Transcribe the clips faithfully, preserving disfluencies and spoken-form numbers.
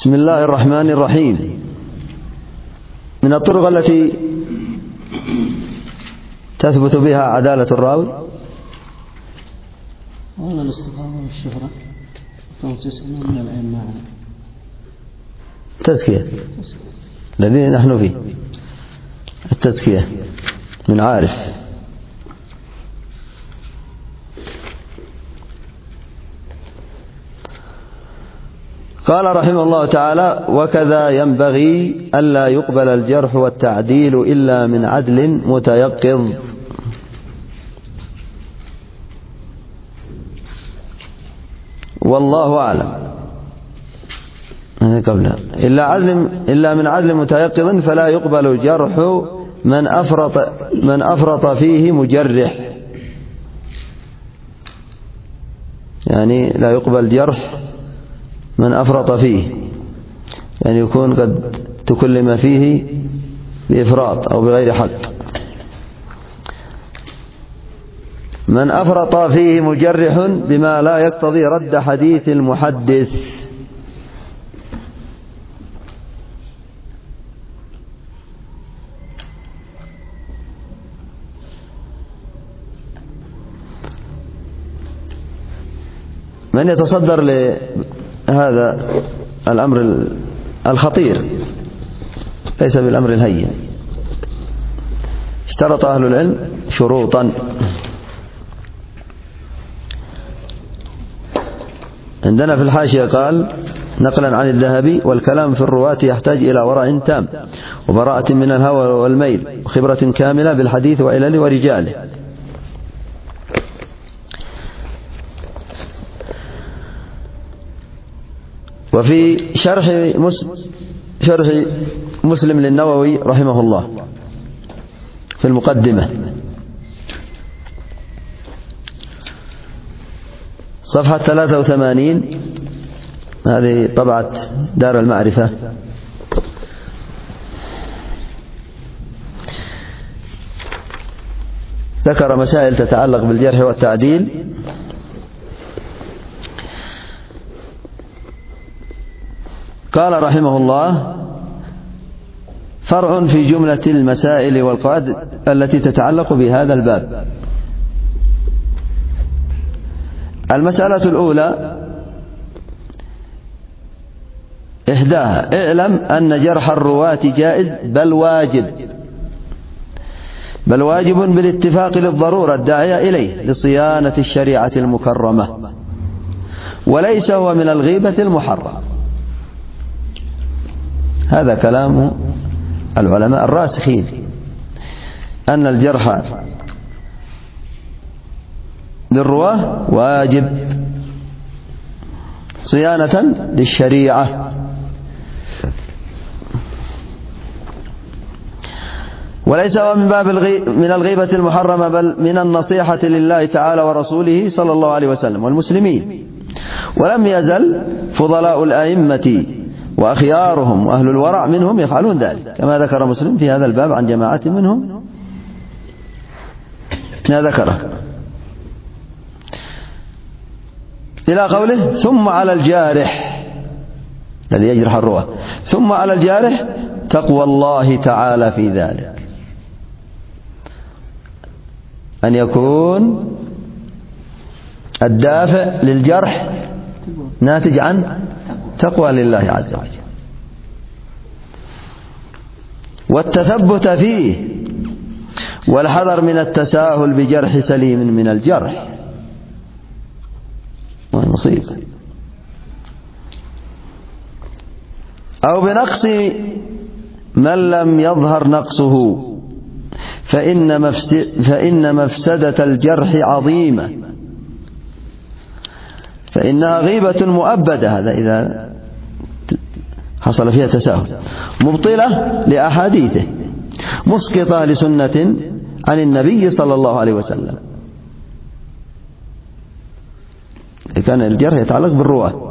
بسم الله الرحمن الرحيم. من الطرق التي تثبت بها عدالة الراوي ولا الاستفاضة والشهرة تسألون من الأئمة تزكية الذي نحن فيه التزكية من عارف. قال رحمه الله تعالى: وكذا ينبغي ألا يقبل الجرح والتعديل إلا من عدل متيقظ. والله أعلم. قبل إلا عدل إلا من عدل متيقظ فلا يقبل جرح من أفرط من أفرط فيه مجرح، يعني لا يقبل جرح من أفرط فيه، يعني يكون قد تكلم فيه بإفراط أو بغير حق. من أفرط فيه مجرح بما لا يقتضي رد حديث المحدث. من يتصدر لهذا الأمر الخطير ليس بالأمر الهين. اشترط أهل العلم شروطا، عندنا في الحاشية قال نقلا عن الذهبي: والكلام في الرواة يحتاج إلى ورع تام وبراءة من الهوى والميل وخبرة كاملة بالحديث وعلله ورجاله. وفي شرح مسلم شرح مسلم للنووي رحمه الله في المقدمة صفحة ثلاثة وثمانين، هذه طبعة دار المعرفة، ذكر مسائل تتعلق بالجرح والتعديل. قال رحمه الله: فرع في جملة المسائل والقواعد التي تتعلق بهذا الباب. المسألة الأولى إحداها: اعلم أن جرح الرواة جائز بل واجب بل واجب بالاتفاق للضرورة الداعية إليه لصيانة الشريعة المكرمة، وليس هو من الغيبة المحرمة. هذا كلام العلماء الراسخين، أن الجرح للرواه واجب صيانة للشريعة، وليس هو من باب من الغيبة المحرمة، بل من النصيحة لله تعالى ورسوله صلى الله عليه وسلم والمسلمين. ولم يزل فضلاء الأئمة وأخيارهم وأهل الورع منهم يفعلون ذلك، كما ذكر مسلم في هذا الباب عن جماعة منهم ما ذكره إلى قوله: ثم على الجارح الذي يجرح الرواه ثم على الجارح تقوى الله تعالى في ذلك، أن يكون الدافع للجرح ناتج عن تقوى لله عز وجل والتثبت فيه، والحذر من التساهل بجرح سليم من الجرح، مصيبة، أو بنقص من لم يظهر نقصه، فإن مفسد فإن مفسدة الجرح عظيمة، فإنها غيبة مؤبدة، هذا إذا حصل فيها تساهل، مبطلة لأحاديثه، مسقطة لسنة عن النبي صلى الله عليه وسلم. كان الجرح يتعلق بالرواة،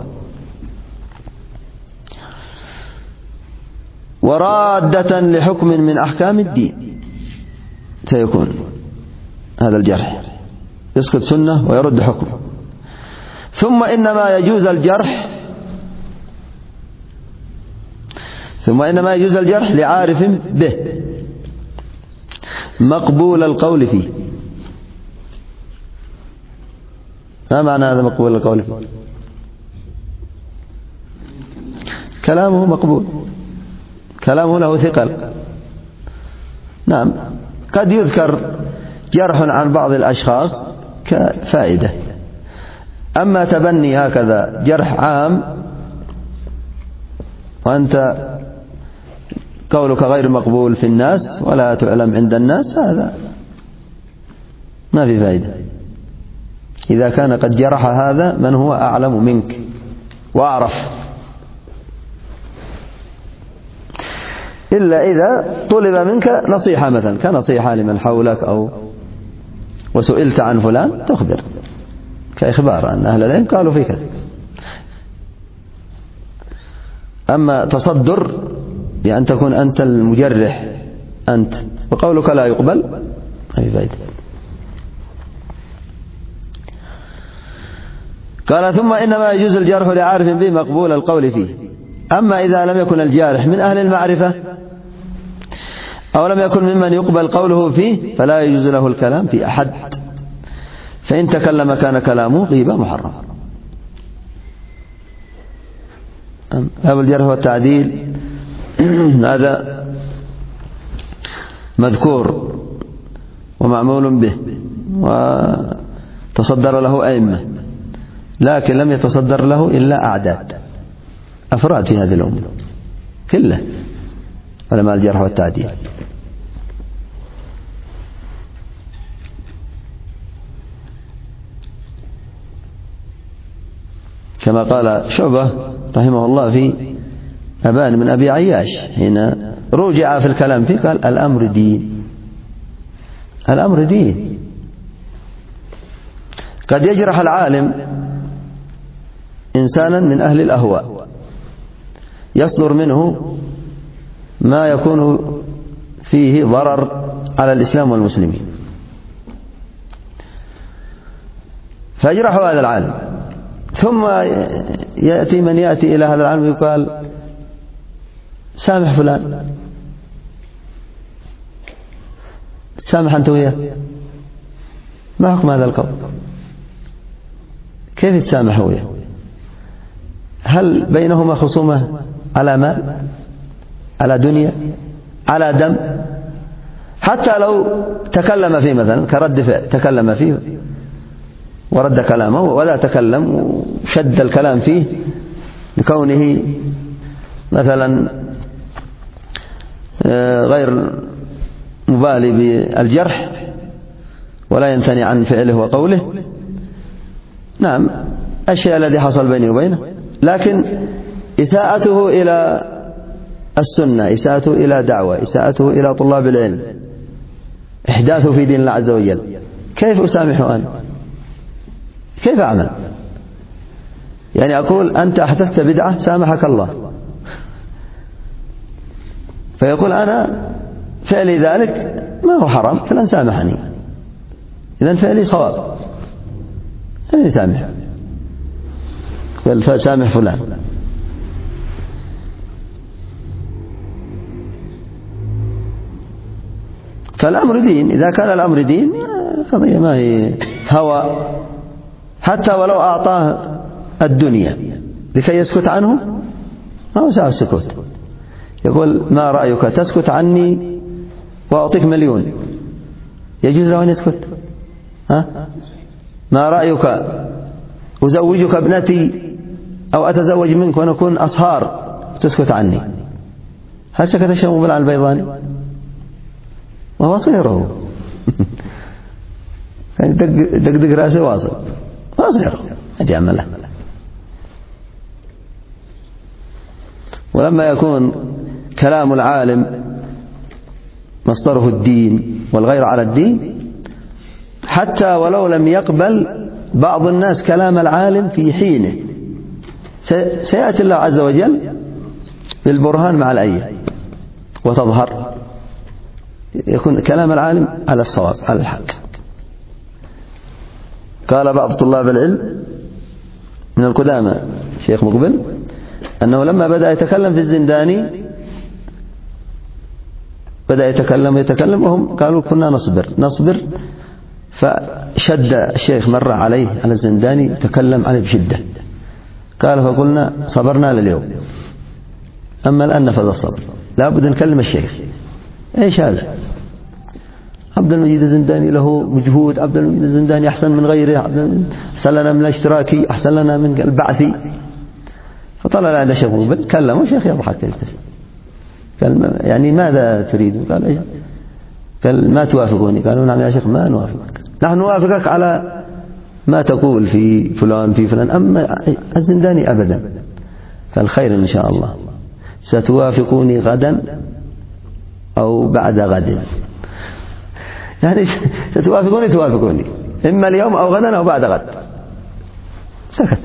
ورادة لحكم من أحكام الدين سيكون هذا الجرح، يسقط سنة ويرد حكم. ثم إنما يجوز الجرح ثم إنما يجوز الجرح لعارف به مقبول القول فيه. ما معنى هذا مقبول القول فيه؟ كلامه مقبول، كلامه له ثقل. نعم، قد يذكر جرح عن بعض الأشخاص كفائدة، أما تبني هكذا جرح عام وأنت قولك غير مقبول في الناس ولا تعلم عند الناس، هذا ما في فائدة. إذا كان قد جرح هذا من هو أعلم منك وأعرف، إلا إذا طلب منك نصيحة مثلا كنصيحة لمن حولك أو وسئلت عن فلان تخبر، كإخبار أن أهل العلم قالوا في كذا. أما تصدر بأن تكون أنت المجرح أنت وقولك لا يقبل، ما في فائدة. قال ثم إنما يجوز الجرح لعارف به مقبول القول فيه. أما إذا لم يكن الجارح من أهل المعرفة أو لم يكن ممن يقبل قوله فيه فلا يجوز له الكلام في أحد، فإن تكلم كان كلامه غيبة محرم. باب الجرح والتعديل هذا مذكور ومعمول به وتصدر له أئمة، لكن لم يتصدر له إلا أعداد أفراد في هذه الأمة كله علماء الجرح والتعديل. كما قال شعبة رحمه الله في أبان من أبي عياش هنا رجع في الكلام فيه قال الأمر دين، الأمر دين. قد يجرح العالم إنسانا من أهل الأهواء يصدر منه ما يكون فيه ضرر على الإسلام والمسلمين، فيجرح هذا العالم، ثم يأتي من يأتي إلى هذا العالم ويقال سامح فلان، سامح أنت وياه، ما حكم هذا القول؟ كيف تسامح وياه؟ هل بينهما خصومة على مال، على دنيا، على دم؟ حتى لو تكلم فيه مثلا كرد فعل، تكلم فيه ورد كلامه ولا تكلم وشد الكلام فيه لكونه مثلا غير مبالي بالجرح ولا ينثني عن فعله وقوله، نعم الشيء الذي حصل بيني وبينه، لكن إساءته إلى السنة، إساءته إلى دعوة، إساءته إلى طلاب العلم، إحداثه في دين الله عز وجل، كيف أسامحه أنا؟ كيف أعمل؟ يعني أقول أنت أحدثت بدعة سامحك الله، فيقول أنا فعلي ذلك ما هو حرام فلن سامحني، إذن فعلي صواب، أنا سامح، قال سامح فلان. فالأمر دين، إذا كان الأمر دين قضية ما هي هوى، حتى ولو أعطاه الدنيا لكي يسكت عنه ما هو ساوى السكوت، يقول ما رأيك تسكت عني وأعطيك مليون، يجوز له أن يسكت؟ ها؟ ما رأيك أزوجك ابنتي أو أتزوج منك ونكون أصهار تسكت عني؟ هل سكت الشيخ مقبل على البيضاني وهو صهره كان دق دق رأسه واصل واصهره أجي عمله. ولما يكون كلام العالم مصدره الدين والغير على الدين، حتى ولو لم يقبل بعض الناس كلام العالم في حينه سيأتي الله عز وجل بالبرهان مع الآية وتظهر يكون كلام العالم على الصواب على الحق. قال بعض طلاب العلم من القدامى شيخ مقبل أنه لما بدأ يتكلم في الزنداني بدأ يتكلم يتكلم وهم قالوا كنا نصبر نصبر، فشد الشيخ مرة عليه على الزنداني تكلم عليه بشدة، قال فقلنا صبرنا لليوم، أما الآن نفذ الصبر، لا بد نكلم الشيخ. إيش هذا؟ عبد المجيد الزنداني له مجهود، عبد المجيد الزنداني أحسن من غيره، أحسن لنا من الاشتراكي، أحسن لنا من البعثي. فطلع على شيخ مقبل كلمه الشيخ يضحك يستسلم، قال يعني ماذا تريد؟ قال إيش؟ قال ما توافقوني؟ قالوا نعم يا شيخ ما نوافقك، نحن نوافقك على ما تقول في فلان في فلان، أما الزنداني أبدا. قال خير إن شاء الله، ستوافقوني غدا أو بعد غد، يعني ستوافقوني توافقوني إما اليوم أو غدا أو بعد غد. سكت.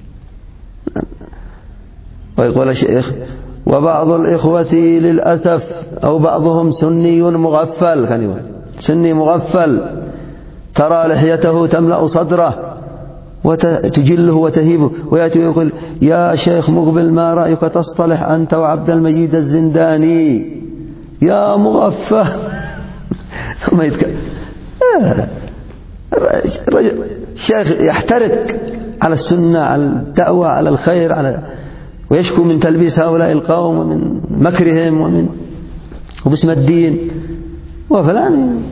ويقول الشيخ وبعض الإخوة للأسف أو بعضهم سني مغفل، كان يقول سني مغفل، ترى لحيته تملأ صدره وتجله وتهيبه، ويأتي ويقول يا شيخ مقبل ما رأيك تصطلح أنت وعبد المجيد الزنداني يا مغفل. ثم يتكلم الشيخ يحترق على السنة، على الدعوة، على الخير، على ويشكو من تلبيس هؤلاء القوم ومن مكرهم ومن وباسم الدين وفلان.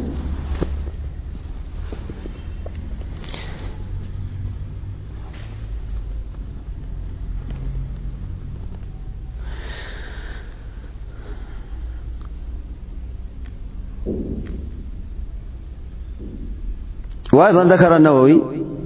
وأيضا ذكر النووي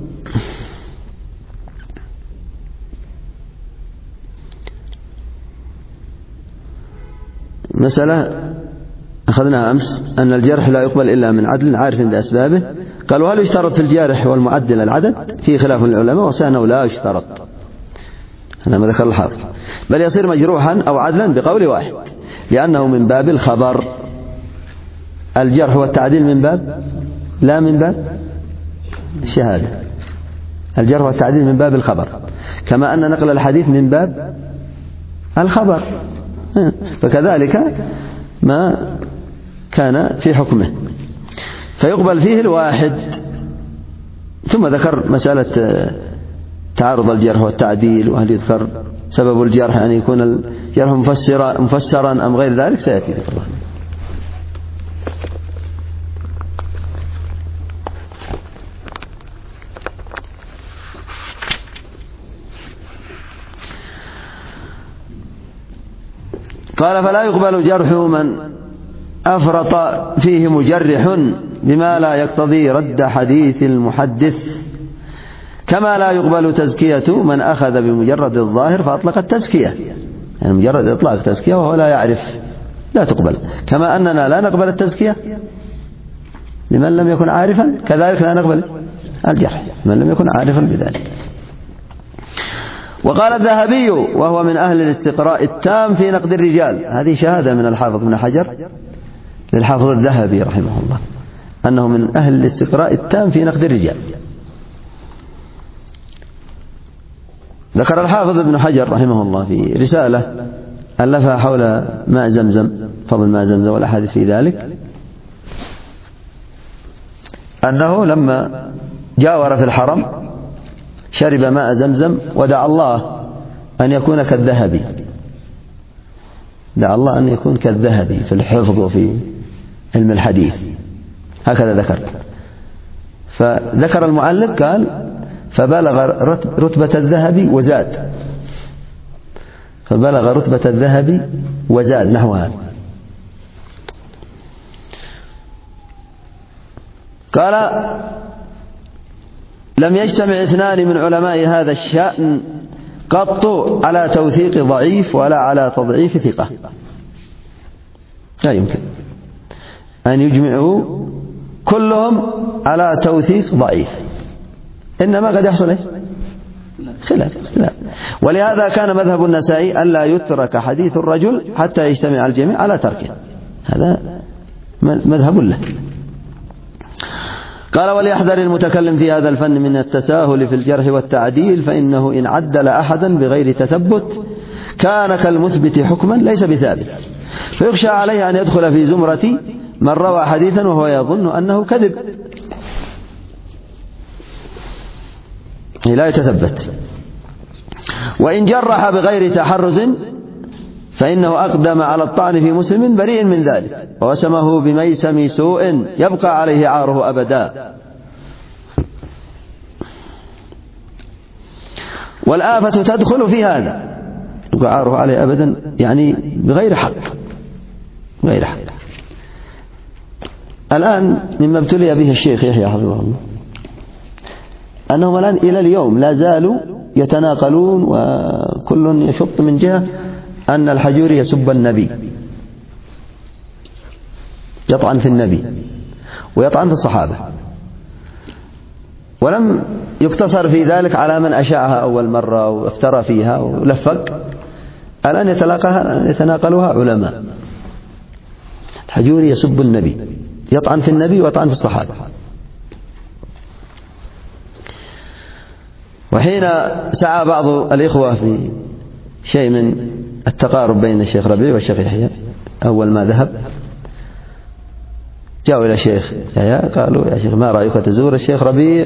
مسألة أخذناها أمس، أن الجرح لا يقبل إلا من عدل عارف بأسبابه. قالوا هل يشترط في الجارح والمعدل العدد؟ فيه خلاف للعلماء، وصحيح أنه لا يشترط، هذا ما ذكر الحافظ، بل يصير مجروحا أو عدلا بقول واحد، لأنه من باب الخبر. الجرح والتعديل من باب لا من باب الشهادة، الجرح والتعديل من باب الخبر، كما أن نقل الحديث من باب الخبر، فكذلك ما كان في حكمه فيقبل فيه الواحد. ثم ذكر مسألة تعارض الجرح والتعديل، وهل يذكر سبب الجرح أن يكون الجرح مفسرا, مفسرا أم غير ذلك، سيأتي ذكر الله. قال فلا يقبل جرح من أفرط فيه مجرح بما لا يقتضي رد حديث المحدث، كما لا يقبل تزكية من أخذ بمجرد الظاهر فأطلق التزكية، يعني مجرد إطلاق تزكية وهو لا يعرف لا تقبل، كما أننا لا نقبل التزكية لمن لم يكن عارفا، كذلك لا نقبل الجرح من لم يكن عارفا بذلك. وقال الذهبي وهو من أهل الاستقراء التام في نقد الرجال، هذه شهادة من الحافظ ابن حجر للحافظ الذهبي رحمه الله أنه من أهل الاستقراء التام في نقد الرجال. ذكر الحافظ ابن حجر رحمه الله في رسالة ألفها حول ماء زمزم، فضل ماء زمزم والأحاديث في ذلك، أنه لما جاور في الحرم شرب ماء زمزم ودعا الله أن يكون كالذهبي، دعا الله أن يكون كالذهبي في الحفظ وفي علم الحديث، هكذا ذكر. فذكر المؤلف قال فبلغ رتبة الذهبي وزاد، فبلغ رتبة الذهبي وزاد نحو هذا. قال لم يجتمع اثنان من علماء هذا الشأن قط على توثيق ضعيف ولا على تضعيف ثقة، لا يمكن أن يجمعوا كلهم على توثيق ضعيف، إنما قد يحصل إيه؟ خلاف. ولهذا كان مذهب النسائي ألا يترك حديث الرجل حتى يجتمع الجميع على تركه، هذا مذهب له. قال وليحذر المتكلم في هذا الفن من التساهل في الجرح والتعديل، فإنه إن عدل أحدا بغير تثبت كان كالمثبت حكما ليس بثابت، فيخشى عليه أن يدخل في زمرة من روى حديثا وهو يظن أنه كذب لا يتثبت. وإن جرح بغير تحرز فإنه أقدم على الطعن في مسلم بريء من ذلك، ووسمه بميسم سوء يبقى عليه عاره أبدا. والآفة تدخل في هذا، يبقى عاره عليه أبدا يعني بغير حق غير حق. الآن مما ابتلي به الشيخ يحيى حفظه الله أنهم الآن إلى اليوم لا زالوا يتناقلون، وكل يشط من جهة أن الحجوري يسب النبي، يطعن في النبي ويطعن في الصحابة، ولم يقتصر في ذلك على من أشاعها أول مرة وافترى فيها ولفق. الآن يتناقلها علماء. الحجوري يسب النبي، يطعن في النبي ويطعن في الصحابة. وحين سعى بعض الإخوة في شيء من التقارب بين الشيخ ربيع والشيخ يحيى، أول ما ذهب جاءوا إلى الشيخ يحيى قالوا: يا شيخ ما رأيك تزور الشيخ ربيع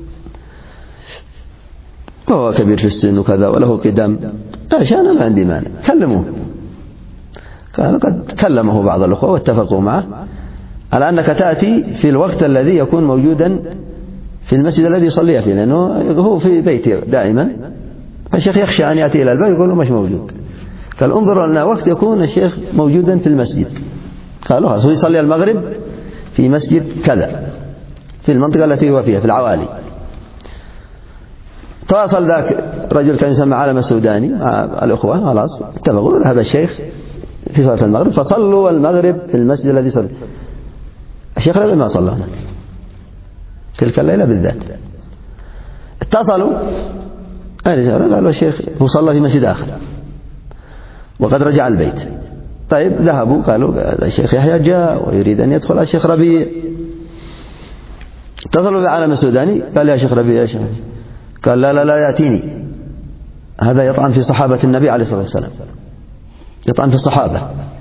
وهو كبير في السن وكذا وله قدم؟ قال: أنا ما عندي مانع، كلموه. قالوا: قد كلمه بعض الأخوة واتفقوا معه على أنك تأتي في الوقت الذي يكون موجودا في المسجد الذي يصلي فيه، لأنه هو في بيته دائما، فالشيخ يخشى أن يأتي إلى البيت يقول له مش موجود. قال: انظروا لنا وقت يكون الشيخ موجودا في المسجد. قالوا: هو يصلي المغرب في مسجد كذا في المنطقة التي هو فيها في العوالي. تواصل ذاك رجل كان يسمى عالم السوداني مع الأخوة، خلاص اتفقوا، ذهب الشيخ في صلاة المغرب فصلوا المغرب في المسجد الذي صلى. الشيخ ربيع ما صلى هناك تلك الليلة بالذات. اتصلوا قالوا: الشيخ هو صلى في مسجد آخر وقد رجع البيت. طيب ذهبوا قالوا: الشيخ يحيى جاء ويريد أن يدخل الشيخ ربيع. اتصلوا بالعالم السوداني قال: يا شيخ ربيع يا شيخ. قال: لا لا لا يأتيني، هذا يطعن في صحابة النبي عليه الصلاة والسلام، يطعن في الصحابة.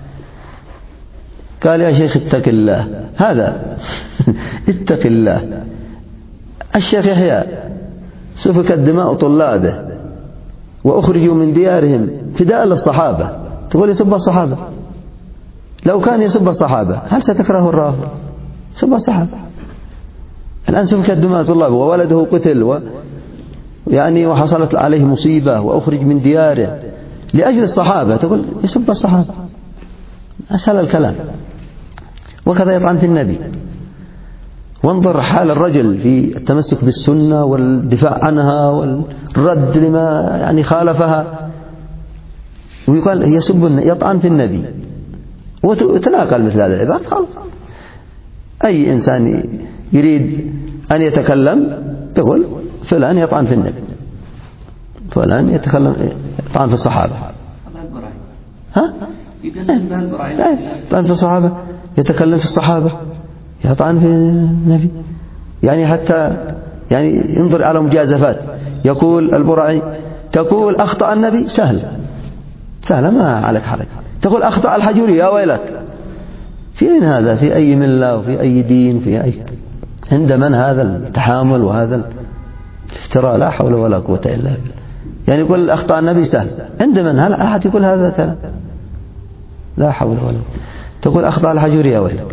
قال: يا شيخ اتق الله، هذا اتق الله، الشيخ يحيى سفكت دماء طلابه وأخرجوا من ديارهم فداء للصحابة، تقول يسب الصحابة؟ لو كان يسب الصحابة هل ستكره الرافض؟ سب الصحابة. الآن سفكت دماء طلابه وولده قتل و يعني وحصلت عليه مصيبة وأخرج من دياره لأجل الصحابة، تقول يسب الصحابة؟ أسهل الكلام. وكذا يطعن في النبي. وانظر حال الرجل في التمسك بالسنة والدفاع عنها والرد لما يعني خالفها، ويقال يسب يطعن في النبي وتناقل مثل هذا العباد. خلاص أي إنسان يريد أن يتكلم يقول فلان يطعن في النبي، فلان يتكلم يطعن في الصحابة. ها؟ يطعن في الصحابة، يتكلم في الصحابة، يطعن في النبي. يعني حتى يعني انظر على مجازفات. يقول البرعي: تقول أخطأ النبي سهل سهل ما عليك حرج، تقول أخطأ الحجوري يا ويلك. في أين هذا؟ في أي ملة وفي أي دين؟ في أي عند من هذا التحامل وهذا الافتراء؟ لا حول ولا قوة إلا بالله. يعني يقول أخطأ النبي سهل، عند من؟ هل أحد يقول هذا الكلام؟ لا حول ولا قوة. تقول أخطأ الحجوري يا ويلك.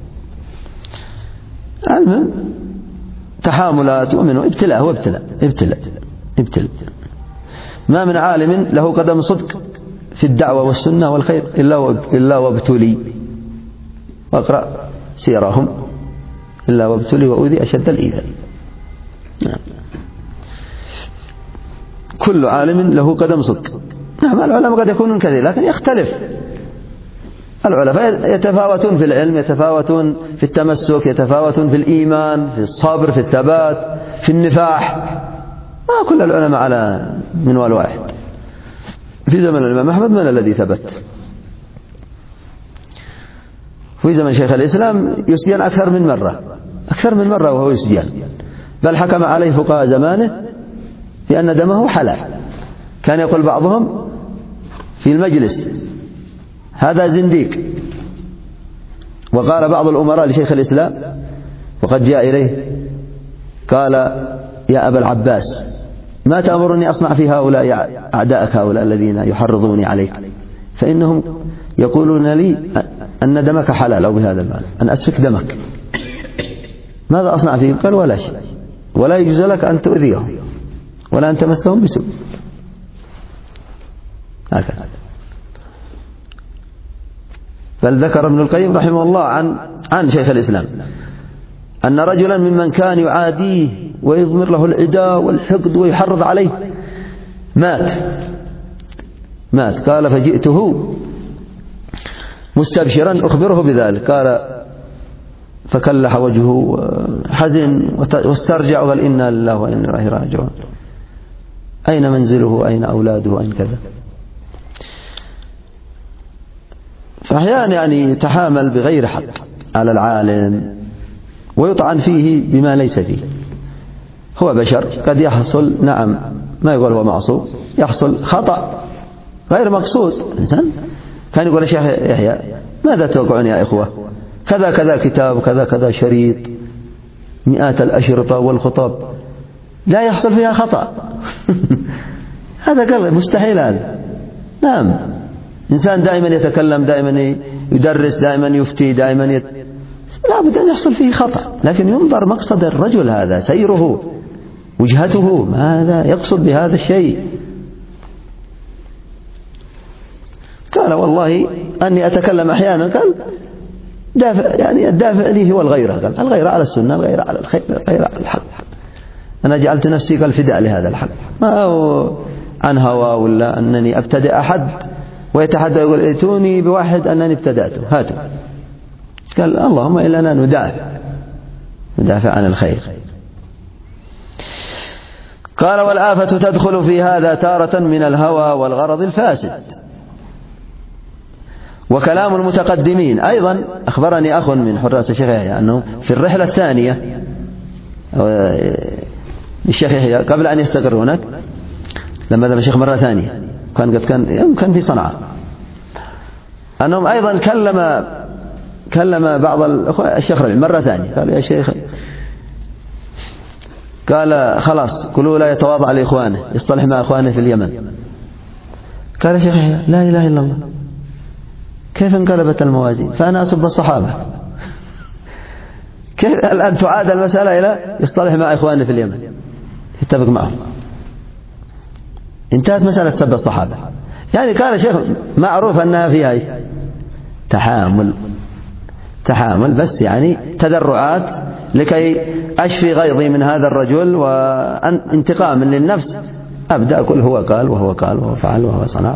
المهم تحاملات ومنه ابتلاء، هو ابتلاء ابتلاء ابتلاء. ما من عالم له قدم صدق في الدعوة والسنة والخير إلا إلا وابتلي. واقرأ سيرهم إلا وابتلي وأوذي أشد الإيذاء. نعم. كل عالم له قدم صدق. نعم العلماء قد يكونون كذلك لكن يختلف. العلماء يتفاوتون في العلم، يتفاوتون في التمسك، يتفاوتون في الإيمان، في الصبر، في الثبات، في النفاح. ما كل العلماء على منوال واحد. في زمن الإمام أحمد من الذي ثبت؟ في زمن شيخ الإسلام يسجن أكثر من مرة أكثر من مرة وهو يسجن، بل حكم عليه فقهاء زمانه بأن دمه حلال. كان يقول بعضهم في المجلس هذا زنديق. وقال بعض الأمراء لشيخ الإسلام وقد جاء إليه قال: يا أبا العباس، ما تأمرني أصنع في هؤلاء أعداءك هؤلاء الذين يحرضوني عليك، فإنهم يقولون لي أن دمك حلال، أو بهذا المعنى أن أسفك دمك، ماذا أصنع فيهم؟ قال: ولا شيء، ولا يجوز لك أن تؤذيهم ولا أن تمسهم بسوء. هكذا. بل ذكر ابن القيم رحمه الله عن عن شيخ الإسلام أن رجلا ممن كان يعاديه ويضمر له العداء والحقد ويحرض عليه مات مات قال: فجئته مستبشرا أخبره بذلك، قال فكلح وجهه حزن واسترجع وقال: إنا لله وإنا إليه راجعون، أين منزله، أين أولاده، أين كذا. فأحيانا يعني يتحامل بغير حق على العالم ويطعن فيه بما ليس فيه. هو بشر، قد يحصل، نعم ما يقول هو معصوم، يحصل خطأ غير مقصود. إنسان كان يقول: الشيخ يحيى ماذا توقعون يا إخوة، كذا كذا كتاب كذا كذا شريط، مئات الأشرطة والخطاب لا يحصل فيها خطأ. هذا قال مستحيل هذا. نعم، إنسان دائما يتكلم، دائما يدرس، دائما يفتي، دائما يت... لا بد أن يحصل فيه خطأ، لكن ينظر مقصد الرجل، هذا سيره، وجهته، ماذا يقصد بهذا الشيء. قال: والله أني أتكلم أحيانا، قال دافع يعني الدافع لي هو الغيرة، قال الغيرة على السنة، الغيرة على الخير، الغيرة على الحق. أنا جعلت نفسي كالفداء لهذا الحق، ما هو عن هوى ولا أنني أبتدأ أحد ويتحدى يقول: ائتوني بواحد أنني ابتدأته، هاتوا. قال: اللهم إلا أنا ندافع ندافع عن الخير. قال: والآفة تدخل في هذا تارة من الهوى والغرض الفاسد. وكلام المتقدمين أيضا. أخبرني أخ من حراس الشيخ يحيى أنه في الرحلة الثانية للشيخ يحيى قبل أن يستقر هناك، لما ذهب الشيخ مرة ثانية، كان قد كان كان في صنعاء، أنهم أيضا كلم كلم بعض الأخوة الشيخ ربيع مرة ثانية، قال: يا شيخ، قال: خلاص قولوا لا يتواضع لإخوانه، يصطلح مع إخوانه في اليمن. قال: يا شيخ لا إله إلا الله، كيف انقلبت الموازين؟ فأنا أسب الصحابة، كيف الآن تعاد المسألة إلى يصطلح مع إخوانه في اليمن، يتفق معهم، انتهت مسألة سب الصحابة. يعني قال شيخ معروف أنها فيها تحامل تحامل بس يعني تدرعات لكي أشفي غيظي من هذا الرجل، وانتقام للنفس أبدأ أقول هو قال وهو قال وهو فعل وهو صنع.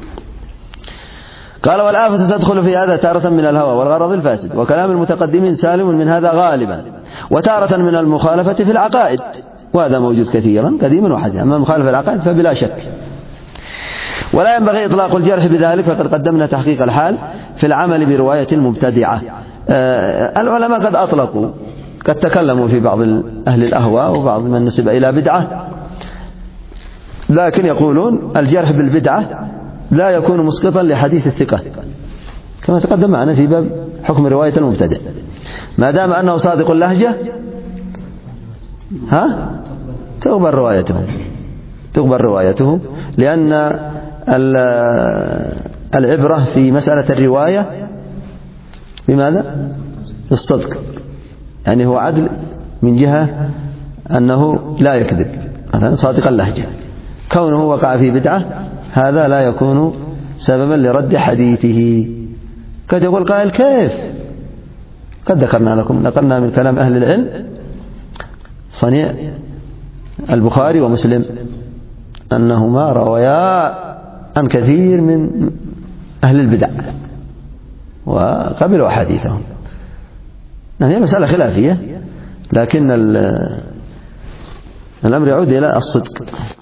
قال: والآفة تدخل في هذا تارة من الهوى والغرض الفاسد. وكلام المتقدمين سالم من هذا غالبا، وتارة من المخالفة في العقائد، وهذا موجود كثيرا قديما وحديثا. أما المخالفة العقائد فبلا شك. ولا ينبغي إطلاق الجرح بذلك، فقد قدمنا تحقيق الحال في العمل برواية المبتدعة. آه العلماء قد أطلقوا، قد تكلموا في بعض أهل الأهواء وبعض من نسب إلى بدعة، لكن يقولون الجرح بالبدعة لا يكون مسقطا لحديث الثقة، كما تقدم معنا في باب حكم رواية المبتدع، ما دام أنه صادق اللهجة ها تقبل روايته تقبل روايته لأن العبرة في مسألة الرواية بماذا؟ بالصدق، يعني هو عدل من جهة أنه لا يكذب، مثلا صادق اللهجة. كونه وقع في بدعة هذا لا يكون سببا لرد حديثه. قد يقول قائل: كيف؟ قد ذكرنا لكم، نقلنا من كلام أهل العلم صنيع البخاري ومسلم أنهما روايا عن كثير من أهل البدع وقبلوا أحاديثهم. نعم، هي مسألة خلافية، لكن الأمر يعود إلى الصدق.